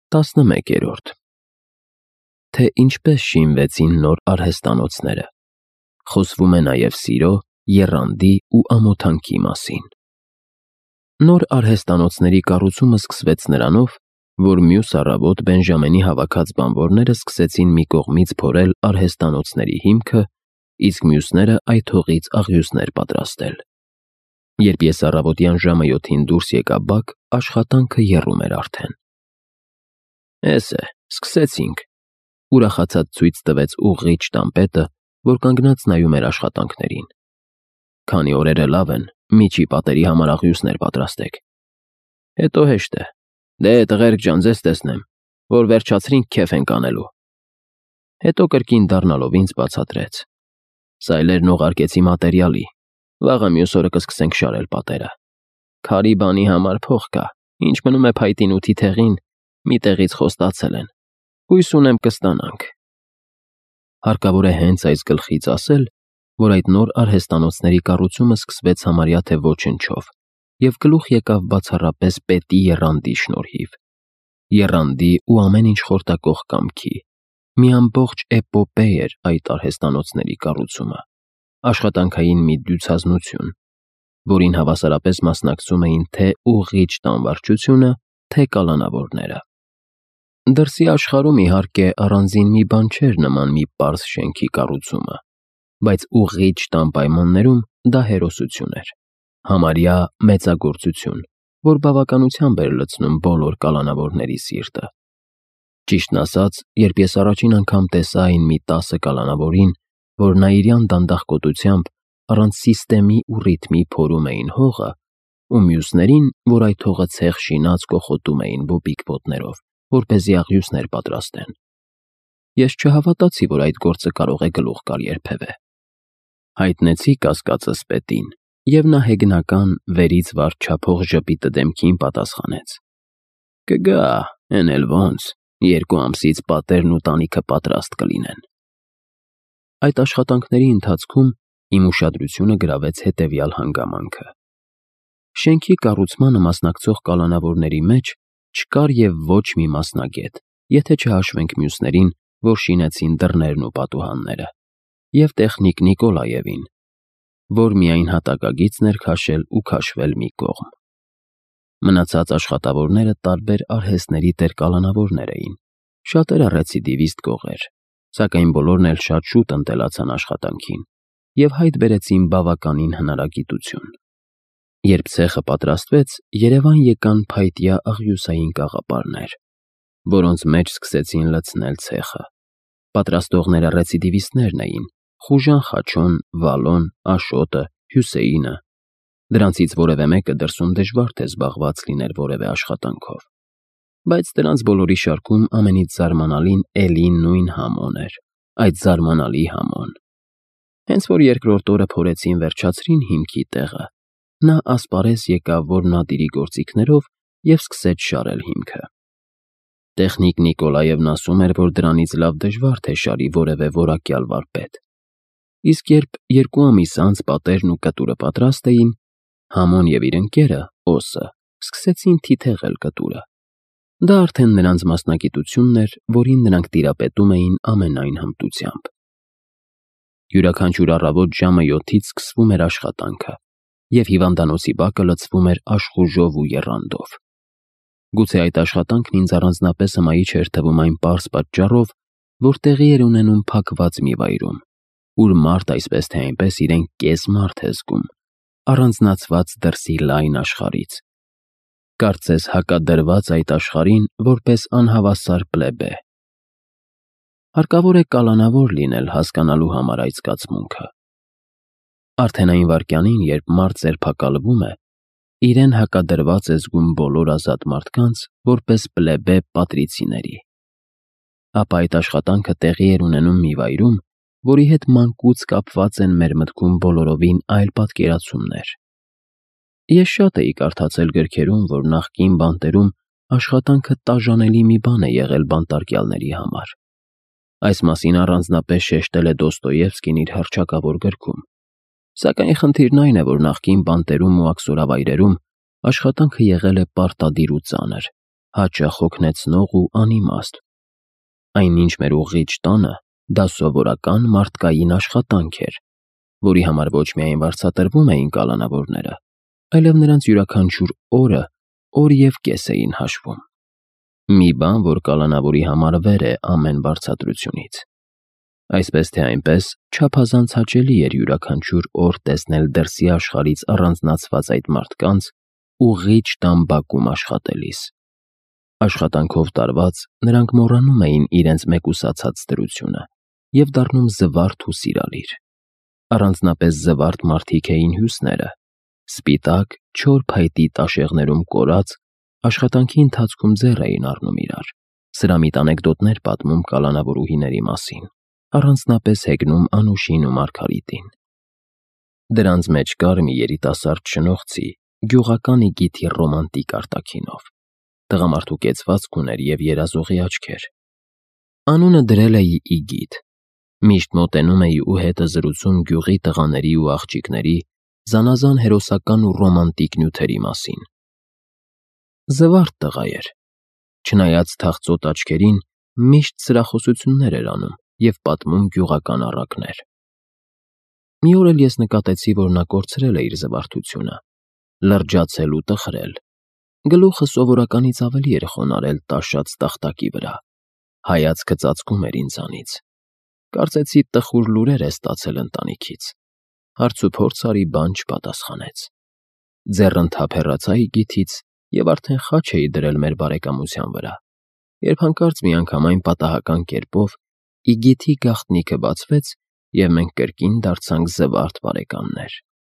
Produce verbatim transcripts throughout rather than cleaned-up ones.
տասնմեկերորդ Թե ինչպես շինվեցին նոր արհեստանոցները։ Խոսվում է նաև սիրո, եռանդի ու ամոթանքի մասին։ Նոր արհեստանոցների կառուցումը սկսվեց նրանով, որ մյուս առավոտ Բենջամենի հավաքած բանվորները սկսեցին մի կողմից փորել արհեստանոցների հիմքը, իսկ մյուսները այդ հողից աղյուսներ պատրաստել։ Երբ ես առավոտյան ժամը յոթին դուրս եկա բակ, աշխատանքը եռում էր արդեն։ Էս է, սկսեցինք, ուրախացած ցույց տվեց ուղղիչ տանպետը, որ կանգնած նայում էր աշխատանքներին։ Քանի օրերը լավ են, միջի պատերի համար աղյուսներ պատրաստեք։ Հետո հեշտ է, դե տղերք ջան, ձեզ տեսնեմ, որ վերջացրինք քեֆ ենք անելու։ Հետո կրկին դառնալով ինձ բացատրեց. Սայլերն ուղարկեցի մատերիալի, վաղը մյուս օրը կսկսենք շարել պատերը։ Քարի բանի համար փող կա, ինչ մնում է փայտին ու թիթեղին, մի տեղից խոստացել են, հույս ունեմ կստանանք։ Հարկավոր է հենց այս գլխից ասել, որ այդ նոր արհեստանոցների կառուցումը սկսվեց համարյա թե ոչնչով և գլուխ եկավ բացառապես պետի եռանդի շնորհիվ։ Եռանդի ու ամեն ինչ խորտակող կամքի, մի ամբողջ էպոպեյ էր այդ արհեստանոցների կառուցումը, աշխատանքային մի դյուցազնություն, որին հավասարապես մասնակցում էին թե ուղղիչ տանվարչությունը, թե կալանավորները։ Դրսի աշխարհում, իհարկե, առանձին մի բան չէր նման մի պարզ շենքի կառուցումը, բայց ուղղիչ տան պայմաններում դա հերոսություն էր, համարյա մեծագործություն, որ բավականությամբ էր լցնում բոլոր կալանավորների սիրտը։ Ճիշտն ասած, երբ ես առաջին անգամ տեսա այն մի տասը կալանավորին, որ նաիրյան դանդաղկոտությամբ առանց սիստեմի ու ռիթմի փորում էին հողը, ու մյուսներին, որ այդ հողը ցեղ շինած կոխոտում էին բոբիկ ոտներով, որպեսզի աղյուսներ պատրաստեն, ես չհավատացի, որ այդ գործը կարող է գլուխ գալ երբևէ։ Հայտնեցի կասկածս պետին, և նա հեգնական վերից վար չափող ժպիտը դեմքին պատասխանեց. Կգա, էն էլ ոնց, երկու ամսից պատերն ու տանիքը պատրաստ կլինեն։ Այդ աշխատանքների ընթացքում իմ ուշադրությունը գրավեց հետևյալ հանգամանքը. շենքի կառուցմանը մասնակցող կալանավորների մեջ չկար և ոչ մի մասնագետ, եթե չհաշվենք մյուսներին, որ շինեցին դռներն ու պատուհանները, և տեխնիկ Նիկոլաևին, որ միայն հատակագիծն էր քաշել ու քաշվել մի կողմ։ Մնացած աշխատավորները տարբեր արհեստների տեր-կալանավորներ էին, շատերը ռեցիդիվիստ գողեր, սակայն բոլորն էլ շատ շուտ ընտելացան աշխատանքին և հայտ բերեցին բավականին հնարագիտություն։ Երբ ցեխը պատրաստվեց, երևան եկան փայտյա աղյուսային կաղապարներ, որոնց մեջ սկսեցին լցնել ցեխը։ Պատրաստողները ռեցիդիվիստներն էին՝ Խուժան Խաչոն, Վալոն, Աշոտը, Հյուսեինը։ Դրանցից որևէ մեկը դրսում դժվար թե զբաղված լիներ որևէ աշխատանքով, բայց դրանց բոլորի շարքում ամենից զարմանալին էլի նույն Համոն էր, այդ զարմանալի Համոն։ Հենց որ երկրորդ օրը փորեցին վերջացրին հիմքի տեղը, նա ասպարեզ եկավ որմնադիրի գործիքներով և սկսեց շարել հիմքը։ Տեխնիկ Նիկոլաևն ասում էր, որ դրանից լավ դժվար թե շարի որևէ որակյալ վարպետ։ Իսկ երբ երկու ամիս անց պատերն ու կտուրը պատրաստ էին, Համոն և իր ընկերը, Օսը, սկսեցին թիթեղել կտուրը։ Դա արդեն նրանց մասնագիտությունն էր, որին նրանք տիրապետում էին ամենայն հմտությամբ։ Յուրաքանչյուր առավոտ ժամը յոթից սկսվում էր աշխատանքը, և հիվանդանոցի բակը լցվում էր աշխուժով ու եռանդով։ Գուցե այդ աշխատանքն ինձ առանձնապես հմայիչ էր թվում այն պարզ պատճառով, որ տեղի էր ունենում փակված մի վայրում, ուր մարդ այսպես թե այնպես իրեն կես-մարդ է զգում, առանձնացված դրսի լայն աշխարհից, կարծես հակադրված այդ աշխարհին որպես անհավասար պլեբե։ Հարկավոր է կալանավոր լինել հասկանալու համար այդ զգացմունքը։ Արդեն այն վայրկյանին, երբ մարդ ձերբակալվում է, իրեն հակադրված է զգում բոլոր ազատ մարդկանց որպես պլեբե պատրիցիների։ Ապա այդ աշխատանքը տեղի էր ունենում մի վայրում, որի հետ մանկուց կապված են մեր մտքում բոլորովին այլ պատկերացումներ։ Ես շատ էի կարդացել գրքերում, որ նախկին բանտերում աշխատանքը տաժանելի մի բան է եղել բանտարկյալների համար։ Այս մասին առանձնապես շեշտել է Դոստոևսկին իր հռչակավոր գրքում, սակայն խնդիրն այն է, որ նախկին բանտերում ու աքսորավայրերում աշխատանքը եղել է պարտադիր ու ծանր, հաճախ հոգնեցնող ու անիմաստ։ Այնինչ մեր ուղղիչ տանը դա սովորական մարդկային աշխատանք էր, որի համար ոչ միայն վարձատրվում էին կալանավորները, այլև նրանց յուրաքանչյուր օրը օր և կես էին հաշվում։ Մի բան, որ կալանավորի համար վեր է ամեն վարձատրությունից։ Այսպես թե այնպես, չափազանց հաճելի էր յուրաքանչյուր օր տեսնել դրսի աշխարհից առանձնացված այդ մարդկանց ուղղիչ տան բակում աշխատելիս։ Աշխատանքով տարված՝ նրանք մոռանում էին իրենց մեկուսացած դրությունը և դառնում զվարթ ու սիրալիր։ Առանձնապես զվարթ մարդիկ էին հյուսները, սպիտակ, չոր փայտի տաշեղներում կորած, աշխատանքի ընթացքում ձեռ էին առնում իրար, սրամիտ անեկդոտներ պատմում կալանավորուհիների մասին, առանձնապես հեգնում Անուշին ու Մարգարիտին։ Դրանց մեջ կար մի երիտասարդ շնորհցի, գյուղական Իգիթի ռոմանտիկ արտաքինով։ Տղամարդու կեցվածք ուներ և երազողի աչքեր։ Անունը դրել էի Իգիթ։ Միշտ մոտենում էի ու հետը զրուցում գյուղի տղաների ու աղջիկների զանազան հերոսական ու ռոմանտիկ նյութերի մասին։ Զվարթ տղա էր։ Չնայած թախծոտ աչքերին, միշտ սրախոսություններ էր անում և պատմում գյուղական առակներ։ Մի օր էլ ես նկատեցի, որ նա կորցրել է իր զվարթությունը, լրջացել ու տխրել։ Գլուխը սովորականից ավելի էր խոնարհել տաշած տախտակի վրա, հայացքը ծածկում էր ինձանից։ Կարծեցի տխուր լուրեր է ստացել ընտանիքից։ Հարցուփորձ արի, բան չպատասխանեց։ Ձեռն թափ հեռացա Իգիթից և արդեն խաչ էի դրել մեր բարեկամության վրա, երբ հանկարծ միանգամայն պատահական կերպով Իգիթի գաղտնիքը բացվեց, և մենք կրկին դարձանք զվարթ բարեկամներ։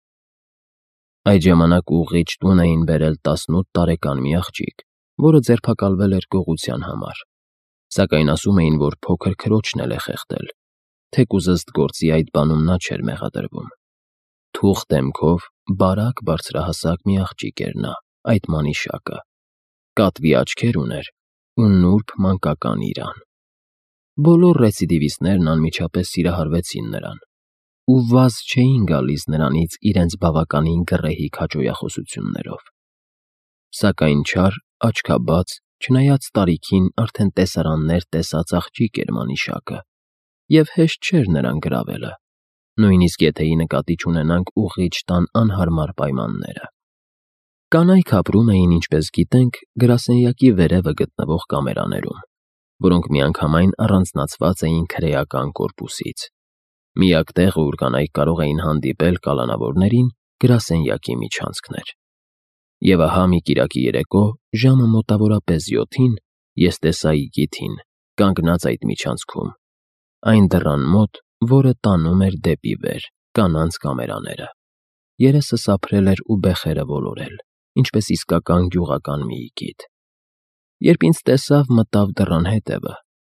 Այդ ժամանակ ուղղիչ տուն էին բերել տասնութ տարեկան մի աղջիկ, որը ձերբակալվել էր գողության համար, սակայն ասում էին, որ փոքր քրոջն էլ է խեղդել, թեկուզ ըստ գործի այդ բանում նա չէր մեղադրվում։ Թուխ դեմքով, բարակ բարձրահասակ մի աղջիկ էր նա, այդ մանիշակը, կատվի աչքեր ուներ ու նուրբ մանկական իրան։ Բոլոր ռեցիդիվիստներն անմիջապես սիրահարվեցին նրան ու վազ չէին գալիս նրանից իրենց բավականին գռեհիկ հաճոյախոսություններով։ Սակայն չար, աչքաբաց, չնայած տարիքին արդեն տեսարաններ տեսած աղջիկ էր մանիշակը, և հեշտ չէր նրան գրավելը, նույնիսկ եթե ի նկատի չունենանք ուղղիչ տան անհարմար պայմանները։ Կանայք ապրում էին, ինչպես գիտենք, գրասենյակի վերևը գտնվող կամերաներում, որոնք միանգամայն առանձնացված էին քրեական կորպուսից։ Միակ տեղը, ուր կանայք կարող էին հանդիպել կալանավորներին, գրասենյակի միջանցքն էր։ Եվ ահա մի կիրակի երեկո, ժամը մոտավորապես յոթին, ես տեսա Իգիթին, կանգնած այդ միջանցքում, այն դռան մոտ, որը տանում էր դեպի վեր, կանանց կամերաները։ Երեսը սափրել էր ու բեխերը ոլորել, ինչպես իսկական գյուղական մի Իգիթ։ Երբ ինձ տեսավ, մտավ դռան հետևը։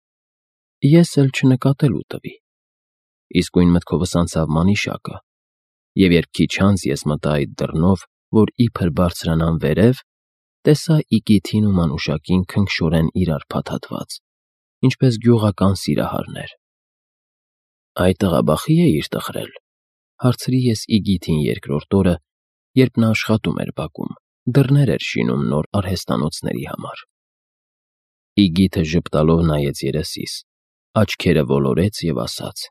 Ես էլ չնկատելու տվի։ Իսկույն մտքովս անցավ մանիշակը, և երբ քիչ անց ես մտա այդ դռնով, որ իբր բարձրանամ վերև, տեսա Իգիթին ու Մանուշակին քնքշորեն իրար փաթաթված, ինչպես գյուղական սիրահարներ։ Այդ տղաբախի էիր տխրել, հարցրի ես Իգիթին երկրորդ օրը, երբ նա աշխատում էր բակում, դռներ էր շինում նոր արհեստանոցների համար։ Իգիթը ժպտալով նայեց երեսիս, աչքերը ոլորեց և ասաց.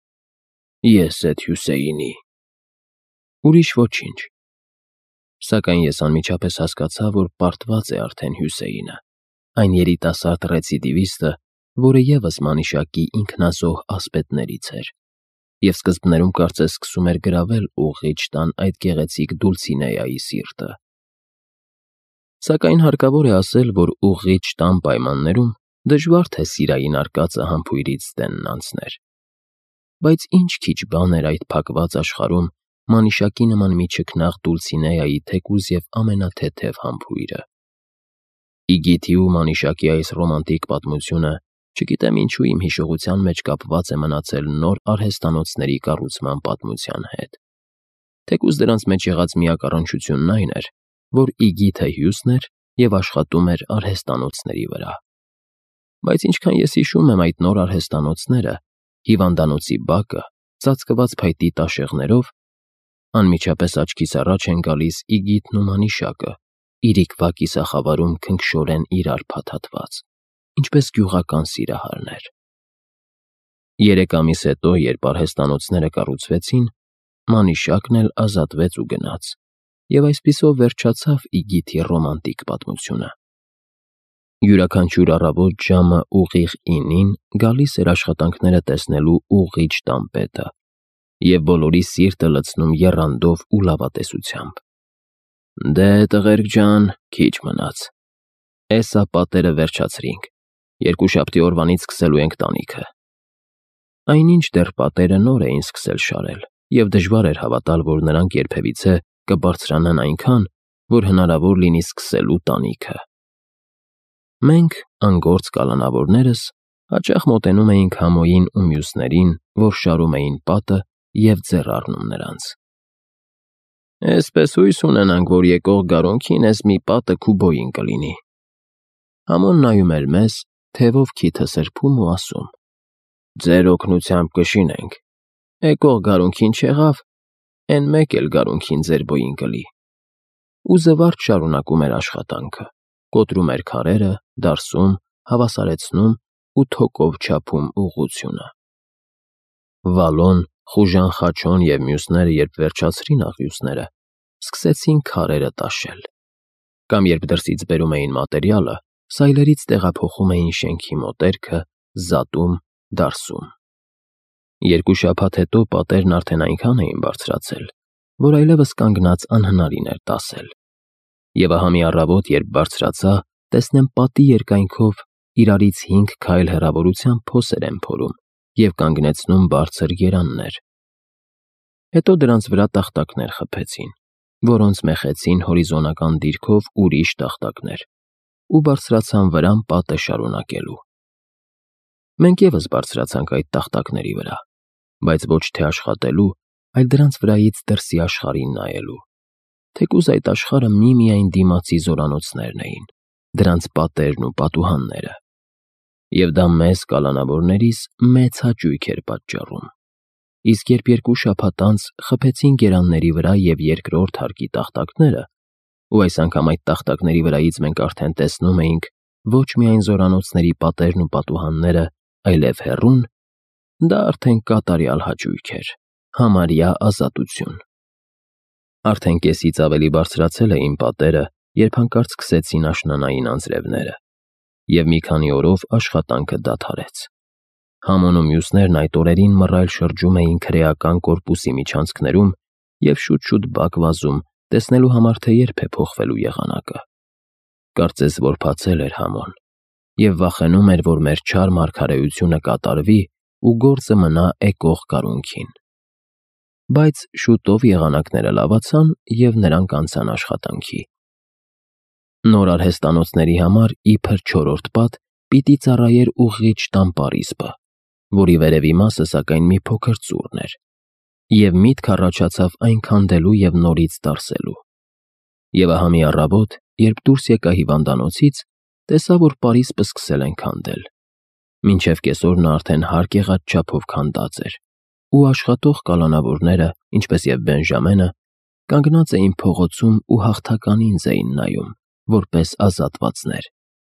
Ես էդ Հյուսեյինի։ Ուրիշ ոչինչ։ Սակայն ես անմիջապես հասկացա, որ պարտված է արդեն Հյուսեյինը, այն երիտասարդ ռեցիդիվիստը, որը ևս մանիշակի ինքնազոհ ասպետներից էր, և սկզբներում կարծես սկսում էր գրավել ուղղիչ տան այդ գեղեցիկ Դուլցինեայի սիրտը։ Սակայն հարկավոր է ասել, որ ուղղիչ տան պայմաններում դժվար թե սիրային արկածը համբույրից ստենն անցներ։ Բայց ինչ քիչ բան էր այդ փակված աշխարհում մանիշակի նման մի չքնաղ Դուլցինեայի թեկուզ և ամենաթեթև համբույրը։ Իգիթի ու մանիշակի այս ռոմանտիկ պատմությունը, չգիտեմ ինչու, իմ հիշողության մեջ կապված է մնացել նոր արհեստանոցների կառուցման պատմության հետ։ Թեկուզ դրանց մեջ եղած միակ առնչությունն այն էր, որ Իգիթը հյուսն էր և աշխատում էր արհեստանոցների վրա։ Բայց ինչքան ես հիշում եմ այդ նոր արհեստանոցները, հիվանդանոցի բակը, ծածկված փայտի տաշեղներով, անմիջապես աչքիս առաջ են գալիս Իգիթն ու մանիշակը, իրիկվա կիսախավարում քնքշորեն իրար փաթաթված, ինչպես գյուղական սիրահարներ։ Երեք ամիս հետո, երբ արհեստանոցները կառուցվեցին, մանիշակն էլ ազատվեց ու գնաց, և այսպիսով վերջացավ Իգիթի ռոմանտիկ պատմությունը։ Յուրաքանչյուր առավոտ ժամը ուղիղ ինին գալիս էր աշխատանքները տեսնելու ուղղիչ տանպետը և բոլորի սիրտը լցնում եռանդով ու լավատեսությամբ։ «Դե, տղերք ջան, քիչ մնաց, էսա պատերը վերջացրինք, երկուշաբթի օրվանից սկսելու ենք տանիքը»։ Այնինչ դեռ պատերը նոր էին սկսել շարել, և դժվար էր հավատալ, որ նրանք երբևիցե կբարձրանան այնքան, որ հնարավոր լինի սկսելու տանիքը։ Մենք, անգործ կալանավորներս, հաճախ մոտենում էինք Համոյին ու մյուսներին, որ շարում էին պատը, և ձեռ առնում նրանց։ «Էսպես հույս ունենանք, որ եկող գարունքին էս մի պատը քու բոյին կլինի»։ Համոն նայում էր մեզ, թևով քիթը սրբում ու ասում. «Ձեր օգնությամբ կշինենք, եկող գարունքին չեղավ, էն մեկ էլ գարունքին ձեր բոյին կլի»։ Ու զվարթ շարունակում էր աշխատանքը, կոտրում էր քարերը, դարսում, հավասարեցնում ու թոկով չափում ուղղությունը։ Վալոն, Խուժան Խաչոն և մյուսները, երբ վերջացրին աղյուսները, սկսեցին քարերը տաշել, կամ երբ դրսից բերում էին մատերիալը, սայլերից տեղափոխում էին շենքի մոտերքը, զատում, դարսում։ Երկու շաբաթ հետո պատերն արդեն այնքան էին բարձրացել, որ այլևս կանգնած անհնարին էր տասել։ Եվ ահա մի առավոտ, երբ բարձրացա, տեսնեմ պատի երկայնքով իրարից հինգ քայլ հեռավորությամբ փոսեր են փորում և կանգնեցնում բարձր երաններ։ Հետո դրանց վրա տախտակներ խփեցին, որոնց մեխեցին հորիզոնական դիրքով ուրիշ տախտակներ ու բարձրացան վրան պատը շարունակելու։ Մենք ևս բարձրացանք այդ տախտակների վրա, բայց ոչ թե աշխատելու, այլ դրանց վրայից դրսի աշխարհին նայելու, թեկուզ այդ աշխարհը միմիայն դիմացի զորանոցներն էին, դրանց պատերն ու պատուհանները, և դա մեզ կալանավորներիս մեծ հաճույք էր պատճառում։ Իսկ երբ երկու շաբաթ անց խփեցինք երանների վրա և երկրորդ հարկի տախտակները, ու այս անգամ այդ տախտակների վրայից մենք արդեն տեսնում էինք ոչ միայն զորանոցների պատերն ու պատուհանները, այլև հեռուն, դա արդեն կատարյալ հաճույք էր, համարյա ազատություն։ Արդեն կեսից ավելի բարձրացել էին պատերը, երբ հանկարծ սկսեցին աշնանային անձրևները, և մի քանի օրով աշխատանքը դադարեց։ Համոն ու մյուսներն այդ օրերին մռայլ շրջում էին քրեական կորպուսի միջանցքներում և շուտ-շուտ բակ վազում, տեսնելու համար, թե երբ է փոխվելու եղանակը։ Կարծես որբացել էր Համոն և վախենում էր, որ մեր չար մարգարեությունը կատարվի ու գործը մնա եկող գարունքին։ Բայց շուտով եղանակները լավացան, և նրանք անցան աշխատանքի։ Նոր արհեստանոցների համար իբր չորրորդ պատ պիտի ծառայեր ուղղիչ տան պարիսպը, որի վերևի մասը սակայն մի փոքր ծուռն էր, և միտք առաջացավ այն քանդելու և նորից դարսելու։ Եվ ահա մի առավոտ, երբ դուրս եկա հիվանդանոցից, տեսա, որ պարիսպը սկսել են քանդել։ Մինչև կեսօր նա արդեն հարկ եղած չափով քանդած էր, ու աշխատող կալանավորները, ինչպես և Բենժամենը, կանգնած էին փողոցում ու հաղթական ինձ էին նայում, որպես ազատվածներ։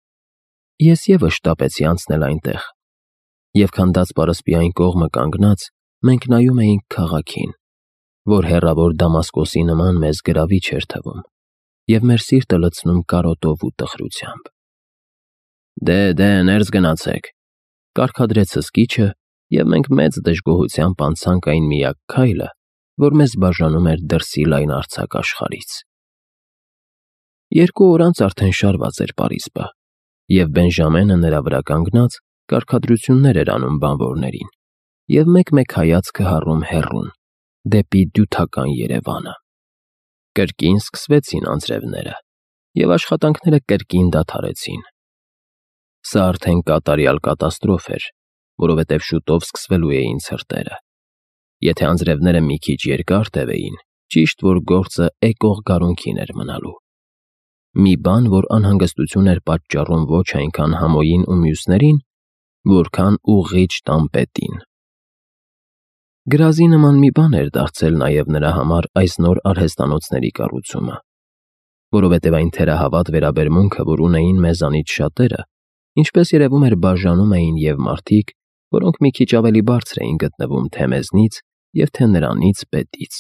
Ես ևս շտապեցի անցնել այնտեղ, և քանդած պարսպի այն կողմը կանգնած, մենք նայում էինք քաղաքին, որ հեռավոր Դամասկոսի նման մեզ գրավիչ էր թվում, և մեր սիրտը լցնում կարոտով ու տխրությամբ։ «Դե, դե, ներս գնացեք», կարգադրեց հսկիչը, և մենք մեծ դժգոհությամբ անցանք այն միակ քայլը, որ մեզ բաժանում էր դրսի լայնարձակ աշխարհից։ Երկու օր անց արդեն շարված էր պարիսպը, և Բենժամենը նրա վրա կանգնած կարգադրություններ էր անում բանվորներին, և մեկ-մեկ հայացքը հառում հեռուն, դեպի դյութական Երևանը։ Կրկին սկսվեցին անձրևները, և աշխատանքները կրկին դադարեցին։ Սա արդեն կատարյալ կատաստրոֆ էր, որովհետև շուտով սկսվելու էին ցրտերը։ Եթե անձրևները մի քիչ երկար տևեին, ճիշտ որ գործը եկող գարունքին էր մնալու։ Մի բան, որ անհանգստություն էր պատճառում ոչ այնքան Համոյին ու մյուսներին, որքան ուղղիչ տանպետին։ Գրազի նման մի բան էր դարձել նաև նրա համար այս նոր արհեստանոցների կառուցումը։ որովհետև այն թերահավատ վերաբերմունքը, որ ունեին մեզանից շատերը, ինչպես երևում էր բաժանում էին և մարդիկ, որոնք մի քիչ ավելի բարձր էին գտնվում թե մեզնից և թե նրանից պետից։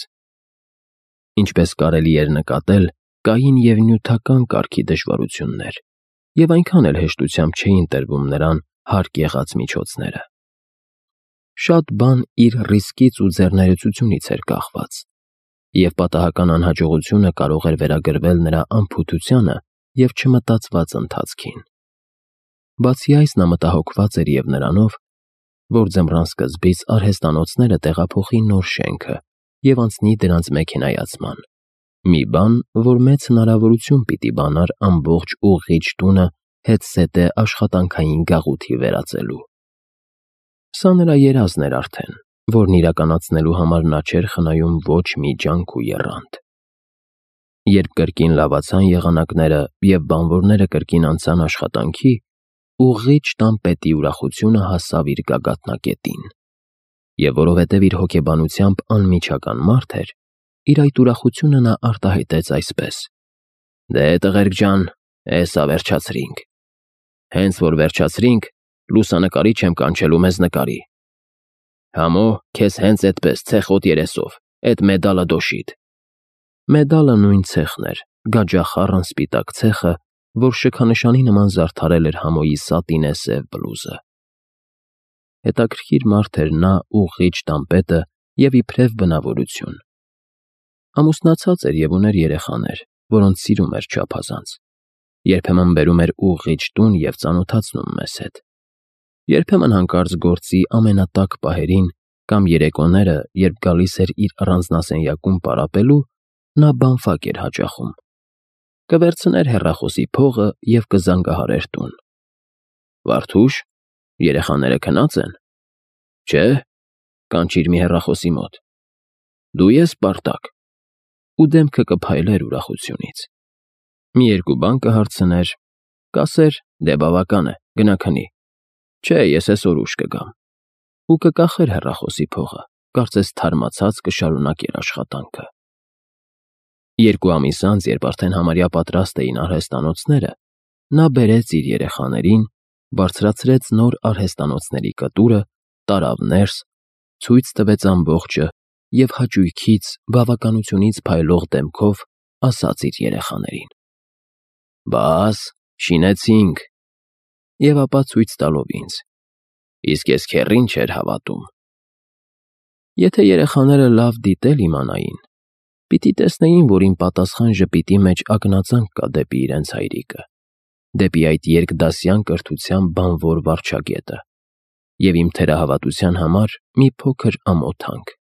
Ինչպես կարելի էր նկատել, կային և նյութական կարգի դժվարություններ, և այնքան էլ հեշտությամբ չէին տրվում նրան հարկ եղած միջոցները։ Շատ բան իր ռիսկից ու ձեռներեցությունից էր կախված, և պատահական անհաջողությունը կարող էր վերագրվել նրա անփութությանը և չմտածված ընթացքին։ Բացի այս, նա մտահոգված էր և նրանով, որ ձմռան սկզբից արհեստանոցները տեղափոխի նոր շենքը և անցնի դրանց մեքենայացման, մի բան, որ մեծ հնարավորություն պիտի բանար ամբողջ ուղղիչ տունը հետզհետե աշխատանքային գաղութի վերածելու։ Սա նրա երազն էր արդեն, որն իրականացնելու համար նա չէր խնայում ոչ մի ջանք ու եռանդ։ Երբ կրկին լավացան եղանակները և բանվորները կրկին անցան աշխատանքի, ուղղիչ տան պետի ուրախությունը հասավ իր գագաթնակետին, և որովհետև իր հոգեբանությամբ անմիջական մարդ էր, իր այդ ուրախությունը նա արտահայտեց այսպես. «Դե, տղերք ջան, էսա վերջացրինք։ Հենց որ վերջացրինք, լուսանկարիչ եմ կանչելու մեզ նկարի։ Համո, քեզ հենց էդպես ցեխոտ երեսով, էդ մեդալը դոշիդ»։ Մեդալը նույն ցեխն էր, գաջախառն սպիտակ ցեխը, որ շքանշանի նման զարդարել էր Համոյի սատինե սև բլուզը։ Հետաքրքիր մարդ էր նա ուղղիչ տան պետը և իբրև բնավորություն։ Ամուսնացած էր և ուներ երեխաներ, որոնց սիրում էր չափազանց։ Երբեմն բերում էր ուղղիչ տուն և ծանոթացնում մեզ հետ։ Երբեմն հանկարծ գործի ամենատաք պահերին կամ երեկոները, երբ գալիս էր իր առանձնասենյակում պարապելու, նա բանֆակ էր հաճախում։ Կվերցներ հեռախոսի փողը և կզանգահարեր տուն։ «Վարդուշ, երեխաները քնա՞ծ են»։ «Չէ», կանչիր մի հեռախոսի մոտ։ «Դու ես, Պարտակ»։ Ու դեմքը կփայլեր ուրախությունից։ Մի երկու բան կհարցներ, կասեր՝ դե բավական է, գնա քնի։ «Չէ, ես էսօր ուշ կգամ»։ Ու կկախեր հեռախոսի փողը, կարծես թարմացած կշարունակեր աշխատանքը։ Երկու ամիս անց, երբ արդեն համարյա պատրաստ էին արհեստանոցները, նա բերեց իր երեխաներին, բարձրացրեց նոր արհեստանոցների կտուրը, տարավ ներս, ցույց տվեց ամբողջը և հաճույքից, բավականությունից փայլող դեմքով ասաց իր երեխաներին. «Բաս, շինեցինք»։ Եվ ապա ցույց տալով ինձ. «Իսկ ես քեռին չէր հավատում»։ Եթե երեխաները լավ դիտել իմանային, պիտի տեսնեին, որ իմ պատասխան ժպիտի մեջ ակնածանք կա դեպի իրենց հայրիկը, դեպի այդ երկդասյան կրթության բանվոր վարչագետը, և իմ թերահավատության համար մի փոքր ամոթանք։